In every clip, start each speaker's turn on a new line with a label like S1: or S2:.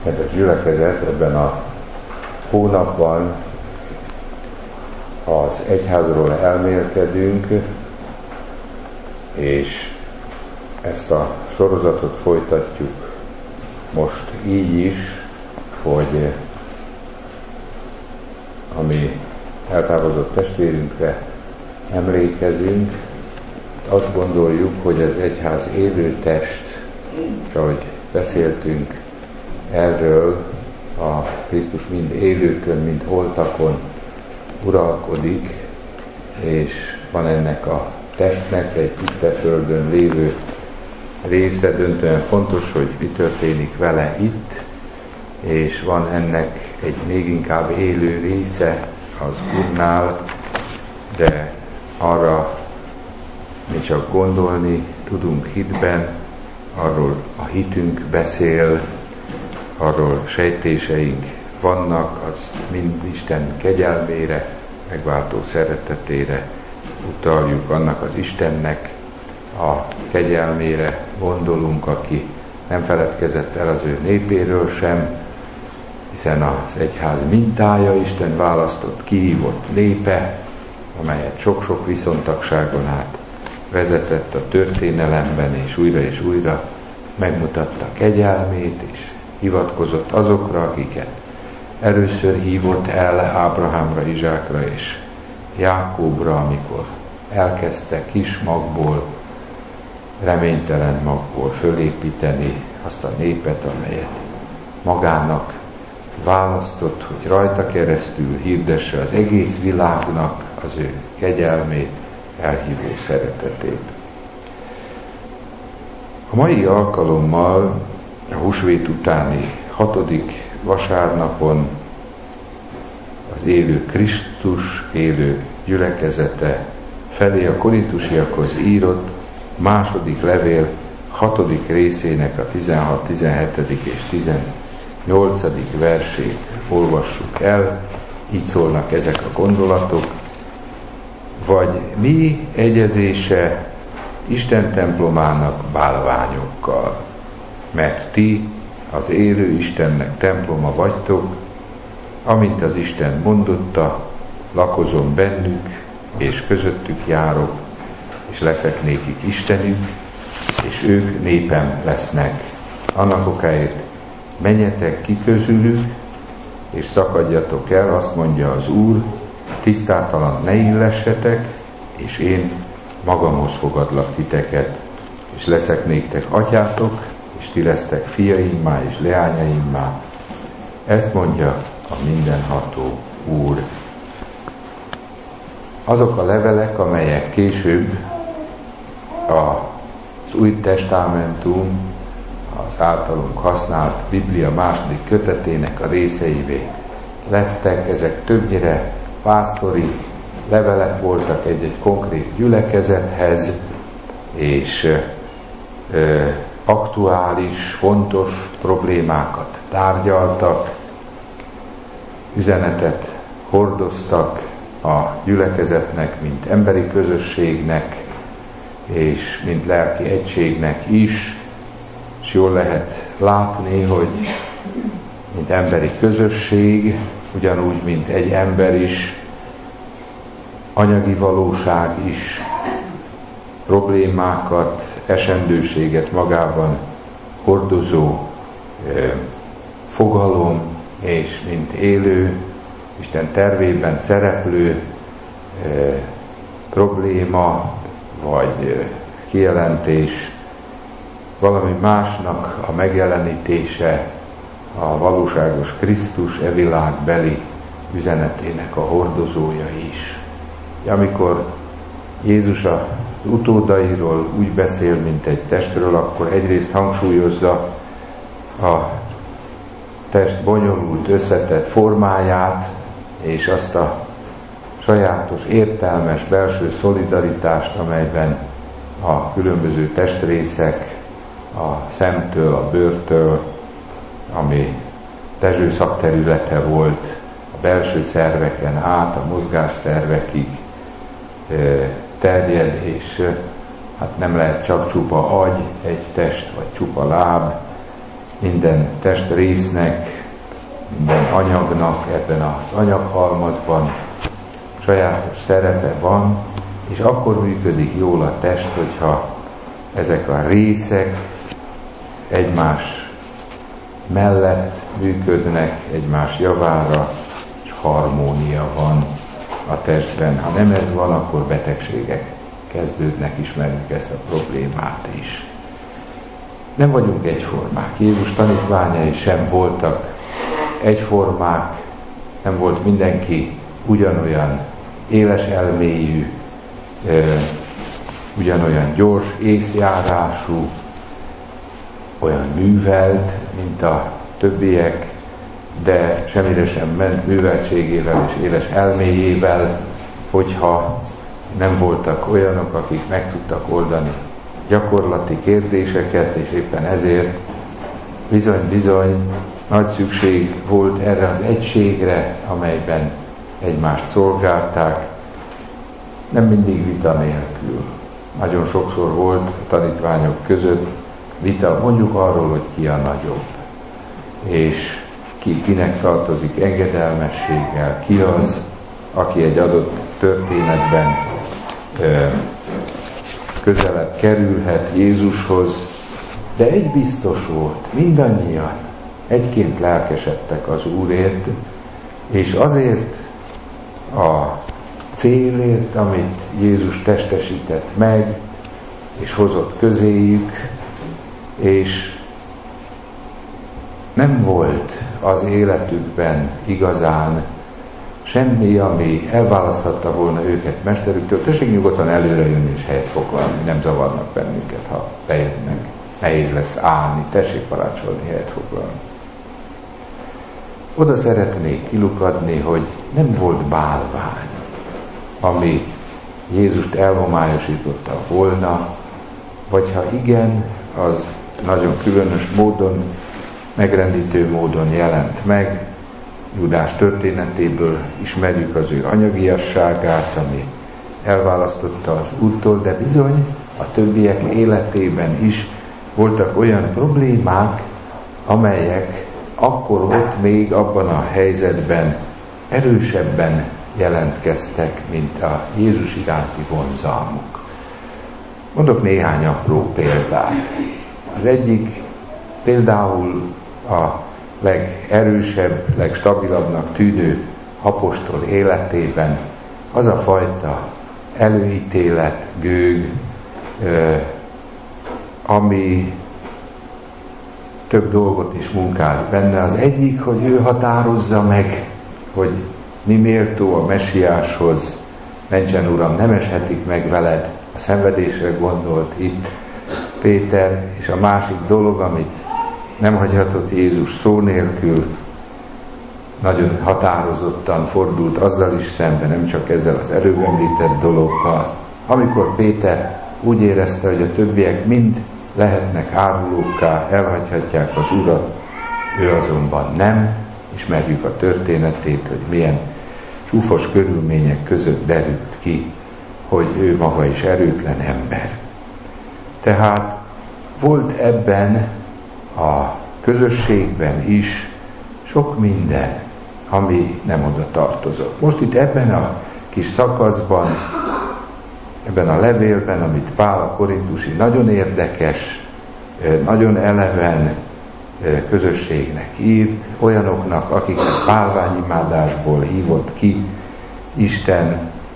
S1: Kedves gyülekezet, ebben a hónapban az egyházról elmélkedünk, és ezt a sorozatot folytatjuk most így is, hogy ami eltávozott testvérünkre emlékezünk, azt gondoljuk, hogy az egyház élő test, és ahogy beszéltünk erről, a Krisztus mind élőkön, mind holtakon uralkodik, és van ennek a testnek egy itt a földön lévő része, döntően fontos, hogy mi történik vele itt, és van ennek egy még inkább élő része az Úrnál, de arra mi csak gondolni tudunk hitben, arról a hitünk beszél, arról sejtéseink vannak, az mind Isten kegyelmére, megváltó szeretetére utaljuk, annak az Istennek a kegyelmére gondolunk, aki nem feledkezett el az ő népéről sem, hiszen az egyház mintája Isten választott, kihívott népe, amelyet sok-sok viszontagságon át vezetett a történelemben, és újra megmutatta kegyelmét, és hivatkozott azokra, akiket először hívott el, Ábrahámra, Izsákra és Jákóbra, amikor elkezdte kis magból, reménytelen magból fölépíteni azt a népet, amelyet magának választott, hogy rajta keresztül hirdesse az egész világnak az ő kegyelmét, elhívó szeretetét. A mai alkalommal a húsvét utáni 6. vasárnapon az élő Krisztus élő gyülekezete felé a korintusiakhoz írott második levél 6. részének a 16., 17. és 18. versét olvassuk el. Így szólnak ezek a gondolatok. Vagy mi egyezése Isten templomának bálványokkal, mert ti az élő Istennek temploma vagytok, amint az Isten mondotta, lakozom bennük, és közöttük járok, és leszek nékik Istenük, és ők népem lesznek. Annak okáért menjetek ki közülük, és szakadjatok el, azt mondja az Úr, tisztátalan ne illessetek, és én magamhoz fogadlak titeket, és leszek néktek atyátok, és ti lesztek fiaimmá és leányaimmá. Ezt mondja a mindenható Úr. Azok a levelek, amelyek később az Új Testamentum, az általunk használt Biblia második kötetének a részeivé lettek, ezek többnyire pásztori levelek voltak egy-egy konkrét gyülekezethez, és aktuális, fontos problémákat tárgyaltak, üzenetet hordoztak a gyülekezetnek, mint emberi közösségnek, és mint lelki egységnek is, és jól lehet látni, hogy mint emberi közösség, ugyanúgy, mint egy ember is, anyagi valóság is, problémákat, esendőséget magában hordozó fogalom, és mint élő, Isten tervében szereplő probléma, vagy kijelentés, valami másnak a megjelenítése, a valóságos Krisztus világbeli üzenetének a hordozója is. Amikor Jézus az utódairól úgy beszél, mint egy testről, akkor egyrészt hangsúlyozza a test bonyolult, összetett formáját, és azt a sajátos, értelmes belső szolidaritást, amelyben a különböző testrészek, a szemtől, a bőrtől, ami Dezső szakterülete volt, a belső szerveken át, a mozgásszervekig terjed, és hát nem lehet csak csupa agy, egy test, vagy csupa láb, minden testrésznek, minden anyagnak ebben az anyaghalmazban sajátos szerepe van, és akkor működik jól a test, hogyha ezek a részek egymás mellett működnek, egymás javára, és harmónia van a testben. Ha nem ez van, akkor betegségek kezdődnek, ismerjük ezt a problémát is. Nem vagyunk egyformák. Jézus tanítványai sem voltak egyformák, nem volt mindenki ugyanolyan éles elméjű, ugyanolyan gyors észjárású, olyan művelt, mint a többiek, de semmire sem ment műveltségével és éles elméjével, hogyha nem voltak olyanok, akik meg tudtak oldani gyakorlati kérdéseket, és éppen ezért bizony nagy szükség volt erre az egységre, amelyben egymást szolgálták, nem mindig vita nélkül. Nagyon sokszor volt a tanítványok között vita, mondjuk arról, hogy ki a nagyobb, és kinek tartozik engedelmességgel, ki az, aki egy adott történetben közelebb kerülhet Jézushoz, de egy biztos volt, mindannyian egyként lelkesedtek az Úrért, és azért a célért, amit Jézus testesített meg, és hozott közéjük, és nem volt az életükben igazán semmi, ami elválaszthatta volna őket mesterüktől. Tessék nyugodtan előre jönni és helyet foglalni, nem zavarnak bennünket, ha bejönnek. Nehéz lesz állni, tessék parancsolni, helyet foglalni. Oda szeretnék kilukadni, hogy nem volt bálvány, ami Jézust elhomályosította volna, vagy ha igen, az nagyon különös módon, megrendítő módon jelent meg. Júdás történetéből ismerjük az ő anyagiasságát, ami elválasztotta az Úrtól, de bizony a többiek életében is voltak olyan problémák, amelyek akkor ott még abban a helyzetben erősebben jelentkeztek, mint a Jézus iránti vonzalmuk. Mondok néhány apró példát. Az egyik például a legerősebb, legstabilabbnak tűnő apostol életében az a fajta előítélet, gőg, ami több dolgot is munkált benne. Az egyik, hogy ő határozza meg, hogy mi méltó a messiáshoz, mentsen Uram, nem eshetik meg veled, a szenvedésre gondolt itt Péter, és a másik dolog, amit nem hagyhatott Jézus szó nélkül, nagyon határozottan fordult azzal is szembe, nem csak ezzel az előbb említett dologgal. Amikor Péter úgy érezte, hogy a többiek mind lehetnek árulókká, elhagyhatják az Urat, ő azonban nem, ismerjük a történetét, hogy milyen csúfos körülmények között derült ki, hogy ő maga is erőtlen ember. Tehát volt ebben a közösségben is sok minden, ami nem oda tartozott. Most itt ebben a kis szakaszban, ebben a levélben, amit Pál a korintusi nagyon érdekes, nagyon eleven közösségnek írt, olyanoknak, akiknek bálványimádásból hívott ki Isten,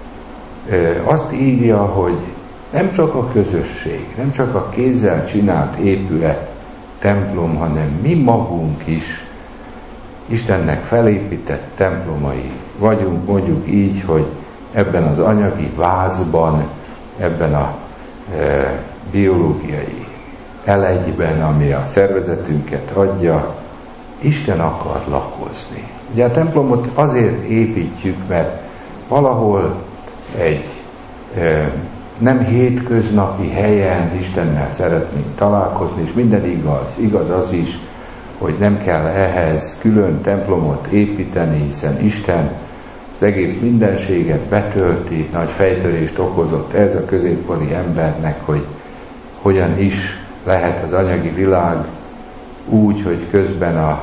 S1: azt írja, hogy nem csak a közösség, nem csak a kézzel csinált épület, templom, hanem mi magunk is Istennek felépített templomai vagyunk, mondjuk így, hogy ebben az anyagi vázban, ebben a biológiai elegyben, ami a szervezetünket adja, Isten akar lakozni. Ugye a templomot azért építjük, mert valahol egy nem hétköznapi helyen Istennel szeretnénk találkozni, és minden igaz. Igaz az is, hogy nem kell ehhez külön templomot építeni, hiszen Isten az egész mindenséget betölti, nagy fejtörést okozott ez a középkori embernek, hogy hogyan is lehet az anyagi világ úgy, hogy közben a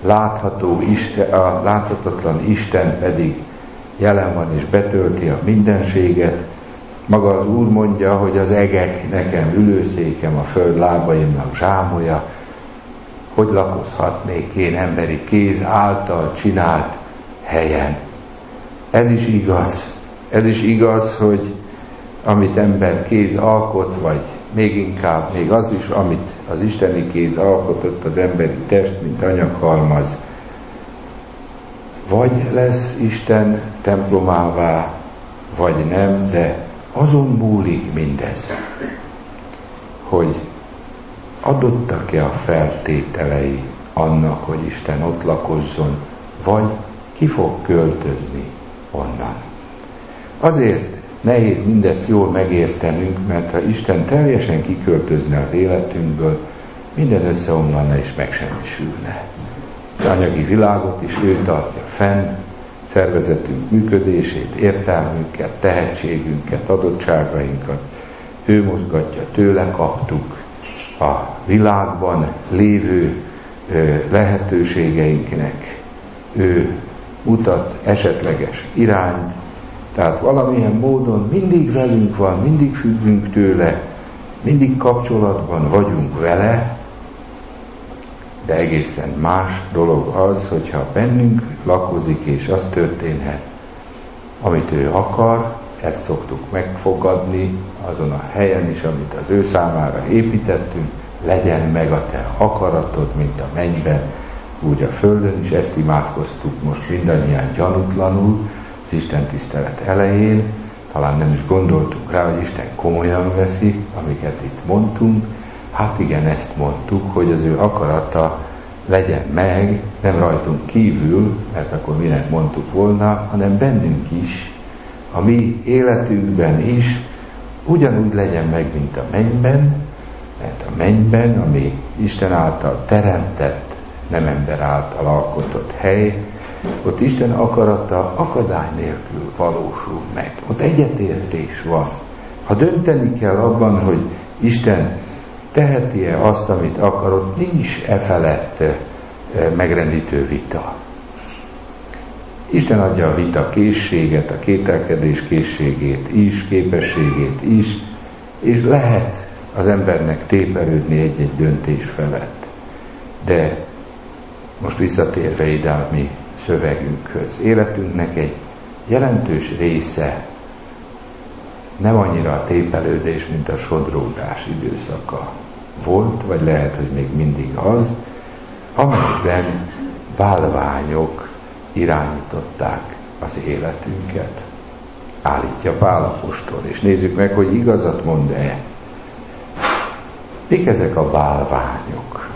S1: láthatatlan Isten pedig jelen van és betölti a mindenséget. Maga az Úr mondja, hogy az egek nekem ülőszékem, a föld lábaimnak zsámolya. Hogy lakozhatnék én emberi kéz által csinált helyen? Ez is igaz, hogy amit ember kéz alkot, vagy még inkább, még az is, amit az isteni kéz alkotott, az emberi test, mint anyaghalmaz, vagy lesz Isten templomává, vagy nem, de azon múlik mindez, hogy adottak-e a feltételei annak, hogy Isten ott lakozzon, vagy ki fog költözni onnan. Azért nehéz mindezt jól megértenünk, mert ha Isten teljesen kiköltözne az életünkből, minden összeomlana és megsemmisülne. Az anyagi világot is ő tartja fenn, szervezetünk működését, értelmünket, tehetségünket, adottságainkat. Ő mozgatja, tőle kaptuk a világban lévő lehetőségeinknek. Ő mutat esetleges irányt, tehát valamilyen módon mindig velünk van, mindig függünk tőle, mindig kapcsolatban vagyunk vele, de egészen más dolog az, hogyha bennünk lakozik, és az történhet, amit ő akar, ezt szoktuk megfogadni azon a helyen is, amit az ő számára építettünk, legyen meg a te akaratod, mint a mennyben, úgy a földön is. Ezt imádkoztuk most mindannyian gyanútlanul az Isten tisztelet elején. Talán nem is gondoltuk rá, hogy Isten komolyan veszi, amiket itt mondtunk. Hát igen, ezt mondtuk, hogy az ő akarata legyen meg, nem rajtunk kívül, mert akkor minek mondtuk volna, hanem bennünk is, a mi életünkben is ugyanúgy legyen meg, mint a mennyben, mert a mennyben, ami Isten által teremtett, nem ember által alkotott hely, ott Isten akarata akadály nélkül valósul meg. Ott egyetértés van. Ha dönteni kell abban, hogy Isten teheti-e azt, amit akar, ott nincs e felett megrendítő vita. Isten adja a vita készséget, a kételkedés készségét is, képességét is, és lehet az embernek téperődni egy-egy döntés felett. De most visszatérve ide a mi szövegünkhöz, életünknek egy jelentős része nem annyira a tépelődés, mint a sodródás időszaka volt, vagy lehet, hogy még mindig az, amelyben bálványok irányították az életünket. Állítja Pál apostol, és nézzük meg, hogy igazat mond-e. Mik ezek a bálványok?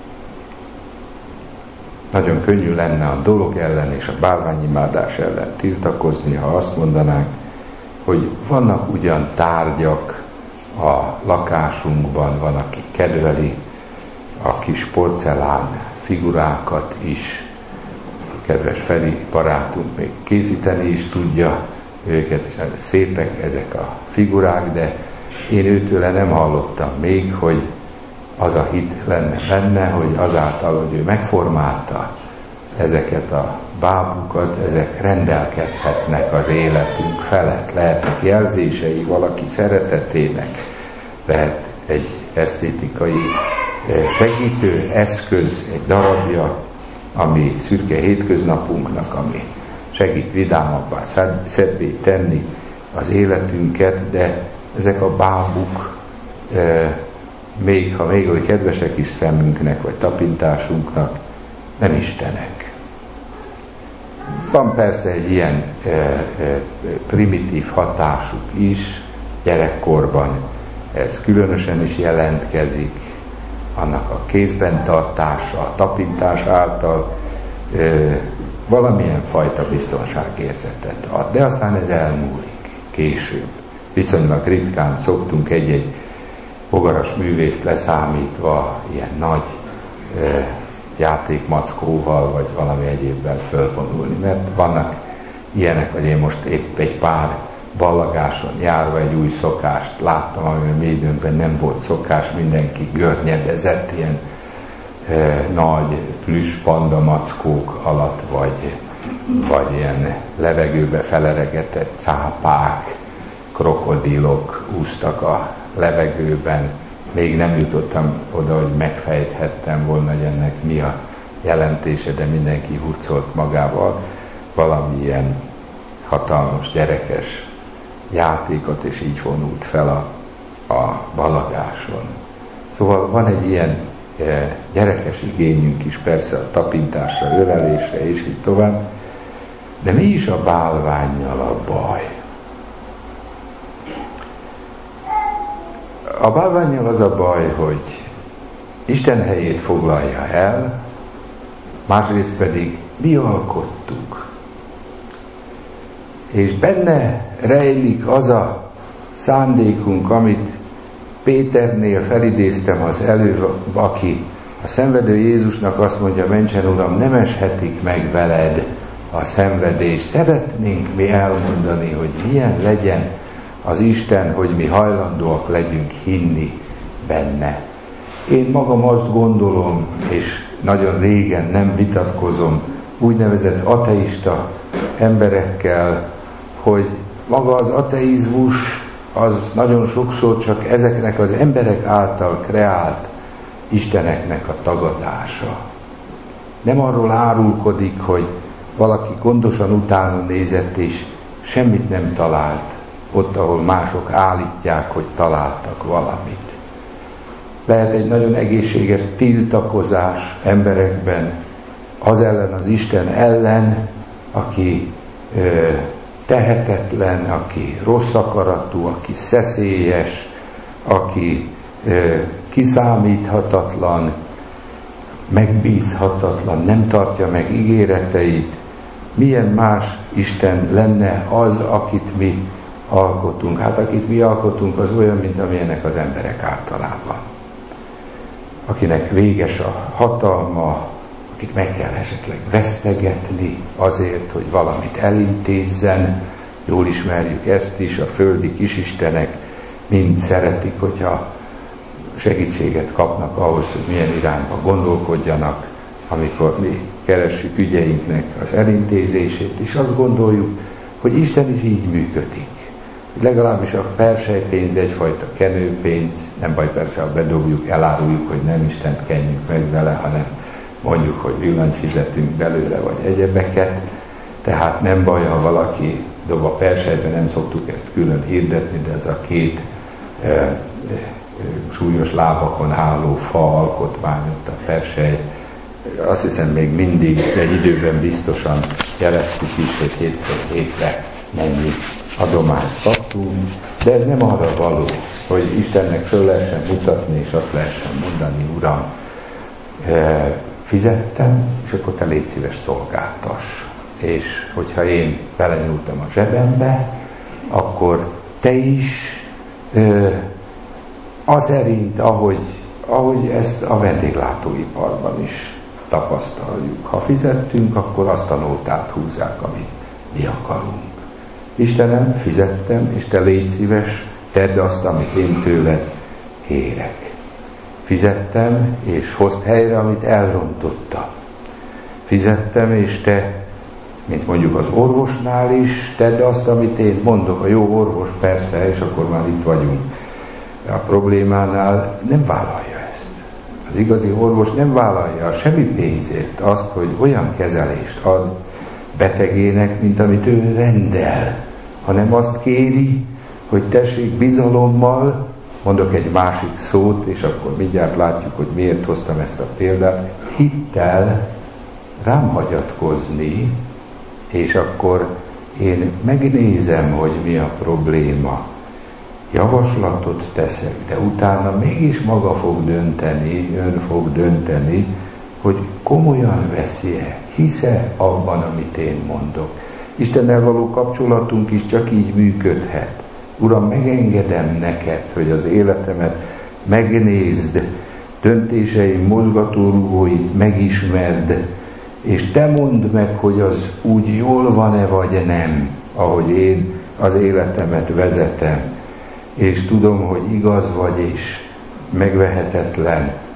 S1: Nagyon könnyű lenne a dolog ellen és a bálványimádás ellen tiltakozni, ha azt mondanánk, hogy vannak ugyan tárgyak a lakásunkban, van, aki kedveli a kis porcelán figurákat is, kedves Feri barátunk még készíteni is tudja őket, és szépek ezek a figurák, de én őtőle nem hallottam még, hogy az a hit lenne benne, hogy azáltal, hogy ő megformálta ezeket a bábukat, ezek rendelkezhetnek az életünk felett. Lehetnek jelzései valaki szeretetének, lehet egy esztétikai segítő eszköz, egy darabja, ami szürke hétköznapunknak, ami segít vidámabbá, szebbé tenni az életünket, de ezek a bábuk, még ha még oly kedvesek is szemünknek, vagy tapintásunknak, nem istenek. Van persze egy ilyen primitív hatásuk is, gyerekkorban ez különösen is jelentkezik, annak a kézben tartása, a tapintás által valamilyen fajta biztonságérzetet ad. De aztán ez elmúlik később. Viszonylag ritkán szoktunk egy-egy bogaras művészt leszámítva ilyen nagy játékmackóval, vagy valami egyébben fölvonulni. Mert vannak ilyenek, hogy én most épp egy pár ballagáson járva egy új szokást láttam, amiben mi időnkben nem volt szokás, mindenki görnyedezett, ilyen nagy plüss panda mackók alatt, vagy ilyen levegőbe feleregetett cápák, krokodilok úsztak a levegőben. Még nem jutottam oda, hogy megfejthettem volna, hogy ennek mi a jelentése, de mindenki hurcolt magával valamilyen hatalmas gyerekes játékot, és így vonult fel a balagáson. Szóval van egy ilyen gyerekes igényünk is persze a tapintásra, ölelésre, és így tovább, de mi is a bálvánnyal a baj? A bálvánnyal az a baj, hogy Isten helyét foglalja el, másrészt pedig mi alkottuk. És benne rejlik az a szándékunk, amit Péternél felidéztem az előbb, aki a szenvedő Jézusnak azt mondja, mentsen Uram, nem eshetik meg veled a szenvedés. Szeretnénk mi elmondani, hogy milyen legyen az Isten, hogy mi hajlandóak legyünk hinni benne. Én magam azt gondolom, és nagyon régen nem vitatkozom úgynevezett ateista emberekkel, hogy maga az ateizmus az nagyon sokszor csak ezeknek az emberek által kreált isteneknek a tagadása. Nem arról árulkodik, hogy valaki gondosan utána nézett és semmit nem talált, ott, ahol mások állítják, hogy találtak valamit. Lehet egy nagyon egészséges tiltakozás emberekben az ellen, az Isten ellen, aki tehetetlen, aki rossz akaratú, aki szeszélyes, aki kiszámíthatatlan, megbízhatatlan, nem tartja meg ígéreteit. Milyen más Isten lenne az, akit mi alkotunk? Hát akit mi alkotunk, az olyan, mint amilyenek az emberek általában. Akinek véges a hatalma, akit meg kell esetleg vesztegetni azért, hogy valamit elintézzen. Jól ismerjük ezt is, a földi kisistenek mind szeretik, hogyha segítséget kapnak ahhoz, hogy milyen irányba gondolkodjanak, amikor mi keressük ügyeinknek az elintézését, és azt gondoljuk, hogy Isten is így működik. Legalábbis a perselypénz egyfajta kenőpénz, nem baj persze, ha bedobjuk, eláruljuk, hogy nem Istent kenjük meg vele, hanem mondjuk, hogy villanyt fizetünk belőle, vagy egyebeket, tehát nem baj, ha valaki dob a perselybe, nem szoktuk ezt külön hirdetni, de ez a két súlyos lábakon álló fa alkotmány, ott a persely, azt hiszem még mindig egy időben biztosan jeleztük is, hogy hétről hétre mennyi adományt kaptunk, de ez nem arra való, hogy Istennek föl lehessen mutatni, és azt lehessen mondani, Uram, fizettem, és akkor te légy szíves szolgáltass. És hogyha én belenyúltam a zsebembe, akkor te is aszerint, ahogy ezt a vendéglátóiparban is tapasztaljuk. Ha fizettünk, akkor azt a nótát húzzák, amit mi akarunk. Istenem, fizettem, és te légy szíves, tedd azt, amit én tőled kérek. Fizettem, és hozd helyre, amit elrontotta. Fizettem, és te, mint mondjuk az orvosnál is, tedd azt, amit én mondok. A jó orvos persze, és akkor már itt vagyunk. De a problémánál nem vállalja ezt. Az igazi orvos nem vállalja semmi pénzért azt, hogy olyan kezelést ad betegének, mint amit ő rendel, hanem azt kéri, hogy tessék bizalommal, mondok egy másik szót, és akkor mindjárt látjuk, hogy miért hoztam ezt a példát, hittel rám hagyatkozni, és akkor én megnézem, hogy mi a probléma. Javaslatot teszek, de utána mégis maga fog dönteni, ön fog dönteni, hogy komolyan veszi-e, hisz-e abban, amit én mondok. Istennel való kapcsolatunk is csak így működhet. Uram, megengedem neked, hogy az életemet megnézd, döntéseim mozgatórugóit megismerd, és te mondd meg, hogy az úgy jól van-e vagy nem, ahogy én az életemet vezetem. És tudom, hogy igaz vagy, és megvehetetlen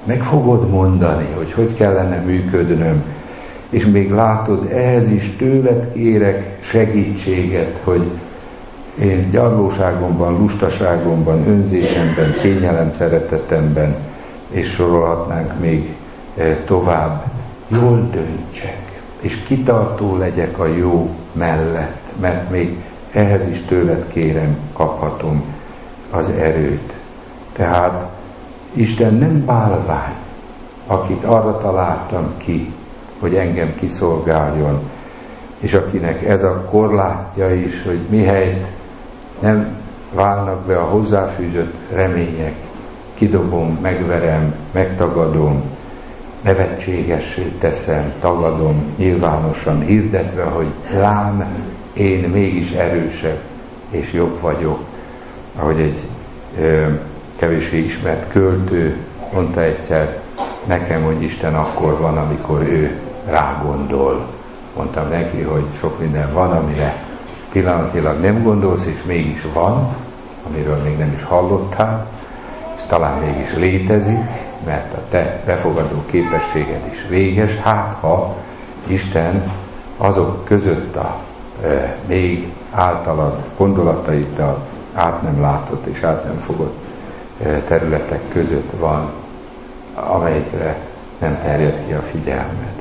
S1: meg fogod mondani, hogy kellene működnöm, és még látod, ehhez is tőled kérek segítséget, hogy én gyarlóságomban, lustaságomban, önzésemben, kényelem szeretetemben, és sorolhatnánk még tovább, jól döntsek, és kitartó legyek a jó mellett, mert még ehhez is tőled kérem, kaphatom az erőt. Tehát Isten nem bálvány, akit arra találtam ki, hogy engem kiszolgáljon, és akinek ez a korlátja is, hogy mihelyt nem válnak be a hozzáfűzött remények, kidobom, megverem, megtagadom, nevetségessé teszem, tagadom, nyilvánosan hirdetve, hogy lám, én mégis erősebb és jobb vagyok. Ahogy egy kevéssé ismert költő mondta egyszer nekem, hogy Isten akkor van, amikor ő rágondol. Mondtam neki, hogy sok minden van, amire pillanatilag nem gondolsz, és mégis van, amiről még nem is hallottál, és talán mégis létezik, mert a te befogadó képességed is véges, hát ha Isten azok között a még általad gondolataiddal át nem látott és át nem fogott területek között van, amelyikre nem terjed ki a figyelmed.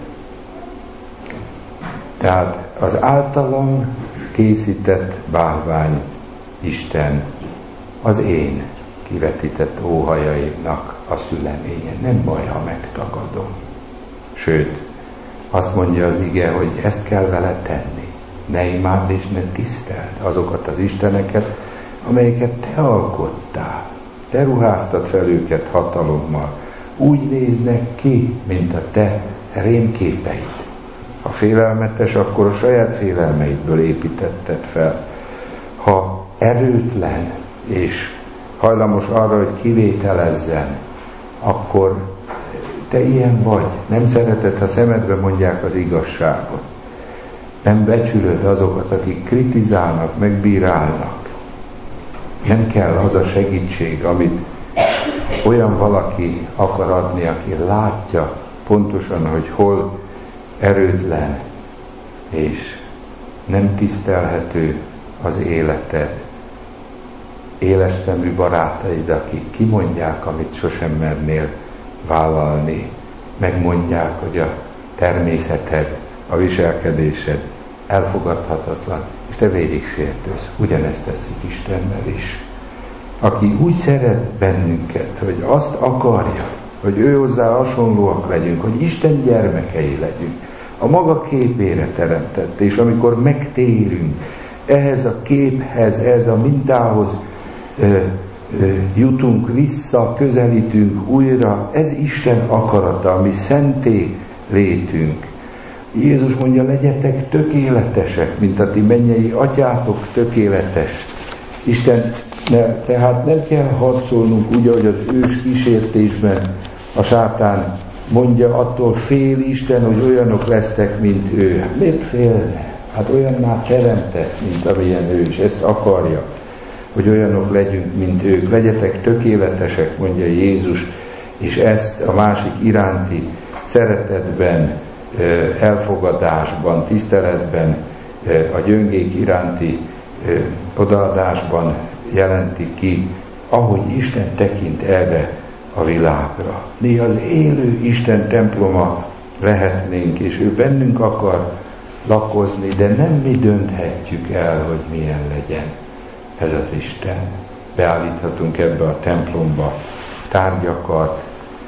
S1: Tehát az általam készített bálvány Isten az én kivetített óhajaimnak a szüleménye. Nem baj, ha megtagadom. Sőt, azt mondja az ige, hogy ezt kell vele tenni. Ne imádd és ne tiszteld azokat az isteneket, amelyeket te alkottál. Te ruháztad fel őket hatalommal. Úgy néznek ki, mint a te rémképeid. Ha félelmetes, akkor a saját félelmeidből építetted fel. Ha erőtlen és hajlamos arra, hogy kivételezzen, akkor te ilyen vagy. Nem szereted, ha szemedbe mondják az igazságot. Nem becsülöd azokat, akik kritizálnak, megbírálnak. Nem kell az a segítség, amit olyan valaki akar adni, aki látja pontosan, hogy hol erőtlen és nem tisztelhető az életed. Éles szemű barátaid, akik kimondják, amit sosem mernél vállalni, megmondják, hogy a természeted, a viselkedésed elfogadhatatlan, és te végig sértősz. Ugyanezt teszik Istennel is. Aki úgy szeret bennünket, hogy azt akarja, hogy ő hozzá hasonlóak legyünk, hogy Isten gyermekei legyünk, a maga képére teremtett, és amikor megtérünk, ehhez a képhez, ehhez a mintához jutunk vissza, közelítünk újra, ez Isten akarata, ami szenté létünk. Jézus mondja, legyetek tökéletesek, mint a ti mennyei atyátok tökéletes. Isten, tehát nem kell harcolnunk úgy, ahogy az ős kísértésben a sátán mondja, attól fél Isten, hogy olyanok lesztek, mint ő. Miért félne? Hát olyanná teremtett, mint amilyen ő, és ezt akarja, hogy olyanok legyünk, mint ők. Legyetek tökéletesek, mondja Jézus, és ezt a másik iránti szeretetben, elfogadásban, tiszteletben, a gyöngék iránti odaadásban jelenti ki, ahogy Isten tekint erre a világra. Mi az élő Isten temploma lehetnénk, és ő bennünk akar lakozni, de nem mi dönthetjük el, hogy milyen legyen ez az Isten. Beállíthatunk ebbe a templomba tárgyakat,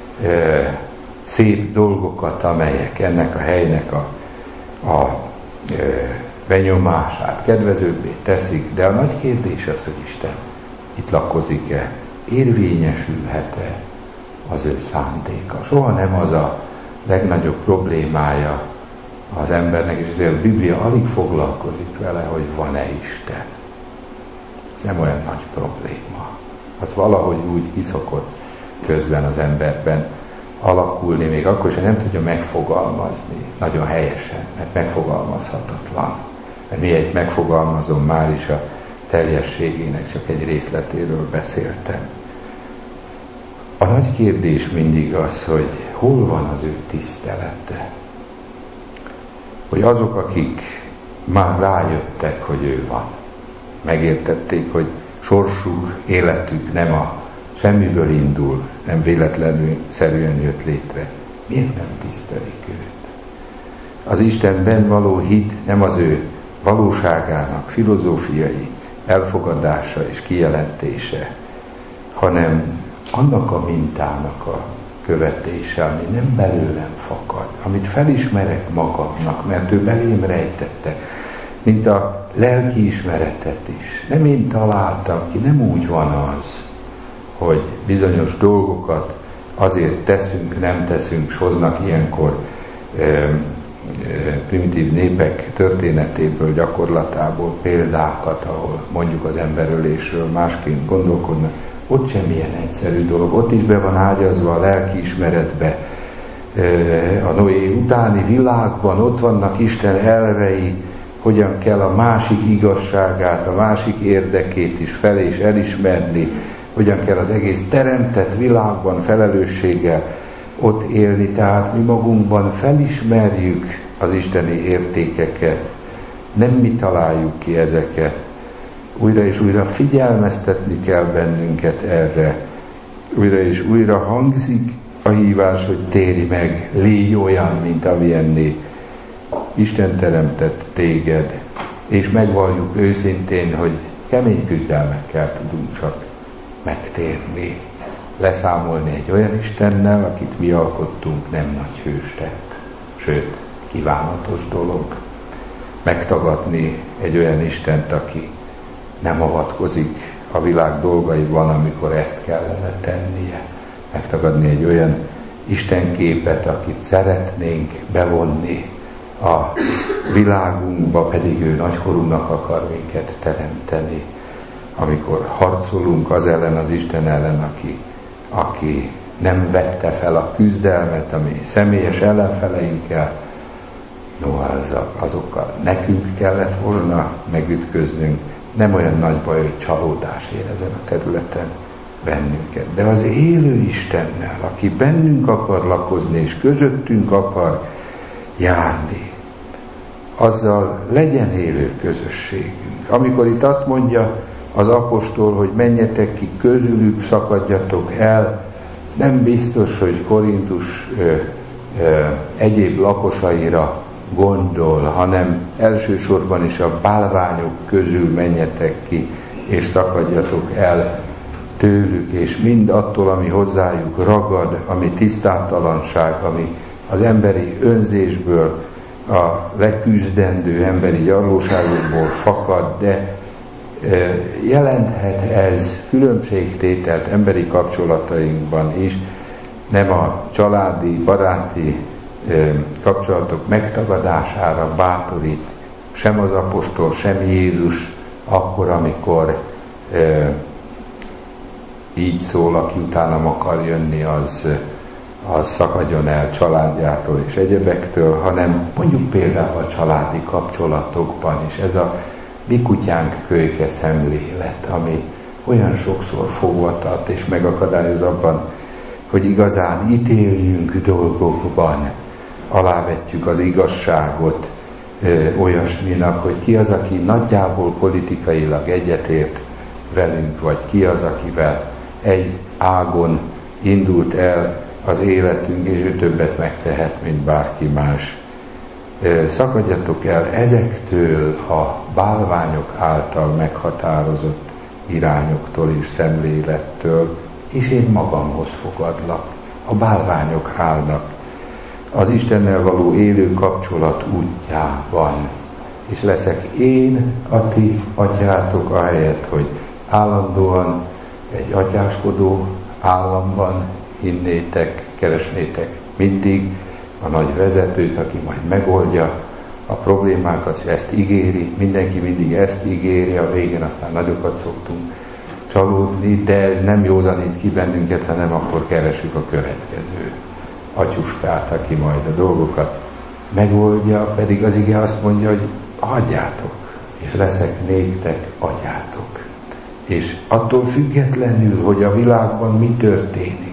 S1: szép dolgokat, amelyek ennek a helynek a benyomását kedvezőbbé teszik, de a nagy kérdés az, hogy Isten itt lakozik-e, érvényesülhet-e az ő szándéka. Soha nem az a legnagyobb problémája az embernek, és ezért a Biblia alig foglalkozik vele, hogy van-e Isten. Ez nem olyan nagy probléma. Az valahogy úgy kiszokott közben az emberben alakulni, még akkor sem nem tudja megfogalmazni nagyon helyesen, mert megfogalmazhatatlan. Mert miért megfogalmazom, már is a teljességének csak egy részletéről beszéltem. A nagy kérdés mindig az, hogy hol van az ő tisztelete. Hogy azok, akik már rájöttek, hogy ő van, megértették, hogy sorsuk, életük nem a semmiből indul, nem véletlenül szerűen jött létre. Miért nem tisztelik őt? Az Istenben való hit nem az ő valóságának filozófiai elfogadása és kijelentése, hanem annak a mintának a követése, ami nem belőlem fakad, amit felismerek magamnak, mert ő belém rejtette, mint a lelkiismeretet is. Nem én találtam ki, nem úgy van az, hogy bizonyos dolgokat azért teszünk, nem teszünk, s hoznak ilyenkor primitív népek történetéből, gyakorlatából példákat, ahol mondjuk az emberölésről másként gondolkodnak. Ott semmilyen egyszerű dolog, ott is be van ágyazva a lelkiismeretbe. A Noé utáni világban ott vannak Isten elvei, hogyan kell a másik igazságát, a másik érdekét is fel és elismerni, hogyan kell az egész teremtett világban felelősséggel ott élni, tehát mi magunkban felismerjük az isteni értékeket, nem mi találjuk ki ezeket. Újra és újra figyelmeztetni kell bennünket erre. Újra és újra hangzik a hívás, hogy térj meg, légy olyan, mint amilyenné Isten teremtett téged. És megvalljuk őszintén, hogy kemény küzdelmekkel tudunk csak megtérni. Leszámolni egy olyan Istennel, akit mi alkottunk, nem nagy hős tett, sőt, kívánatos dolog. Megtagadni egy olyan Istent, aki nem avatkozik a világ dolgaiban, amikor ezt kellene tennie. Megtagadni egy olyan Istenképet, akit szeretnénk bevonni a világunkba, pedig ő nagykorúnak akar minket teremteni. Amikor harcolunk az ellen, az Isten ellen, aki nem vette fel a küzdelmet, ami személyes ellenfeleinkkel, azokkal nekünk kellett volna megütköznünk, nem olyan nagy baj, hogy csalódás ér ezen a területen bennünket. De az élő Istennel, aki bennünk akar lakozni, és közöttünk akar járni, azzal legyen élő közösségünk. Amikor itt azt mondja az apostol, hogy menjetek ki közülük, szakadjatok el, nem biztos, hogy Korintus egyéb lakosaira gondol, hanem elsősorban is a bálványok közül menjetek ki, és szakadjatok el tőlük, és mind attól, ami hozzájuk ragad, ami tisztátalanság, ami az emberi önzésből, a leküzdendő emberi gyarlóságokból fakad, de jelenthet ez különbségtételt emberi kapcsolatainkban is, nem a családi, baráti kapcsolatok megtagadására bátorít sem az apostol, sem Jézus akkor, amikor így szól, aki utánam akar jönni, az szakadjon el családjától és egyebektől, hanem mondjuk például a családi kapcsolatokban is. Ez a mi kutyánk kölyke szemlélet, ami olyan sokszor fogva tart és megakadályoz abban, hogy igazán ítéljünk dolgokban, alávetjük az igazságot olyasminak, hogy ki az, aki nagyjából politikailag egyetért velünk, vagy ki az, akivel egy ágon indult el az életünk, és ő többet megtehet, mint bárki más. Szakadjatok el ezektől a bálványok által meghatározott irányoktól és szemlélettől, és én magamhoz fogadlak. A bálványok állnak az Istennel való élő kapcsolat útjában, és leszek én a ti atyátok, ahelyett, hogy állandóan egy atyáskodó államban hinnétek, keresnétek mindig a nagy vezetőt, aki majd megoldja a problémákat, és ezt ígéri, mindenki mindig ezt ígéri, a végén aztán nagyokat szoktunk csalódni, de ez nem józanít ki bennünket, hanem akkor keresünk a következő atyuskát, aki majd a dolgokat megoldja, pedig az ige azt mondja, hogy hagyjátok, és leszek néktek atyátok. És attól függetlenül, hogy a világban mi történik,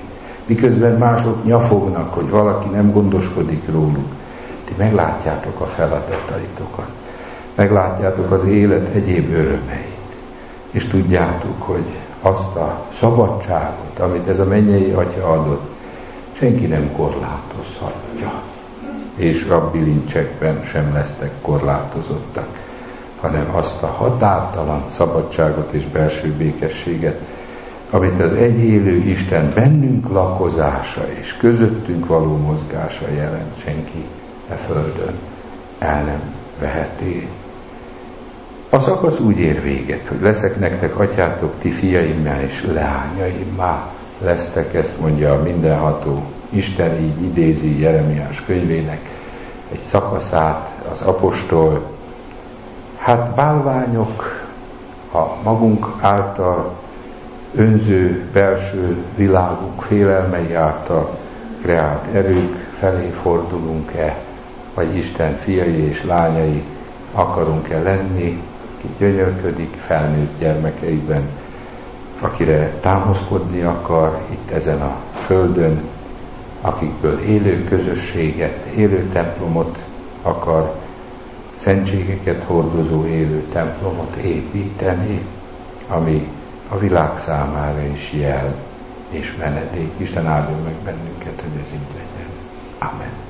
S1: Miközben mások nyafognak, hogy valaki nem gondoskodik róluk, ti meglátjátok a feladataitokat, meglátjátok az élet egyéb örömeit, és tudjátok, hogy azt a szabadságot, amit ez a mennyei Atya adott, senki nem korlátozhatja, és rabbilincsekben sem lesztek korlátozottak, hanem azt a határtalan szabadságot és belső békességet, amit az egyélő Isten bennünk lakozása és közöttünk való mozgása jelent, senki e földön el nem veheti. A szakasz úgy ér véget, hogy leszek nektek atyátok, ti fiaimmá és leányaimmá lesztek, ezt mondja a mindenható Isten, így idézi Jeremiás könyvének egy szakaszát az apostol. Hát bálványok a magunk által önző belső világunk félelmei által kreált erők felé fordulunk-e, vagy Isten fiai és lányai akarunk-e lenni, ki gyönyörködik felnőtt gyermekeiben, akire támaszkodni akar itt ezen a földön, akikből élő közösséget, élő templomot akar, szentségeket hordozó élő templomot építeni, ami a világ számára is jel és menedék. Isten áldjon meg bennünket, hogy ez így legyen. Amen.